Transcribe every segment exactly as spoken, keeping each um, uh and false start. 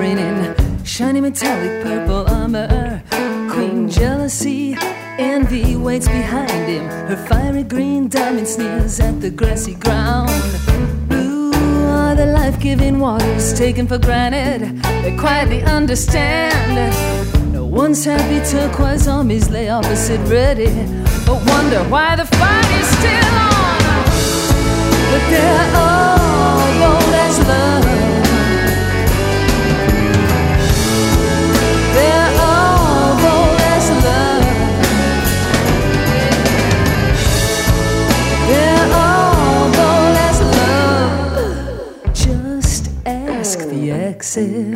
shimmering in shiny metallic purple armor. Queen jealousy, envy waits behind him. Her fiery green diamond sneers at the grassy ground. Blue are the life-giving waters taken for granted. They quietly understand. No one's happy turquoise armies lay opposite ready, but wonder why the fight is still on. But they're all bold as love. They're all bold as love. They're all bold as love. Just ask the exes.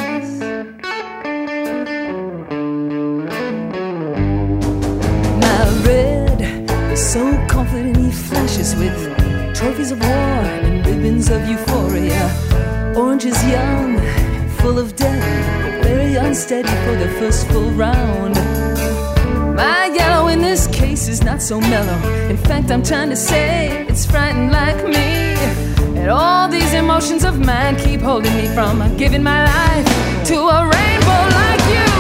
My red is so confident he flashes with trophies of war and ribbons of euphoria. Orange is young, full of death, but very unsteady for the first full round. My yellow in this case is not so mellow. In fact, I'm trying to say it's frightened like me. And all these emotions of mine keep holding me from giving my life to a rainbow like you.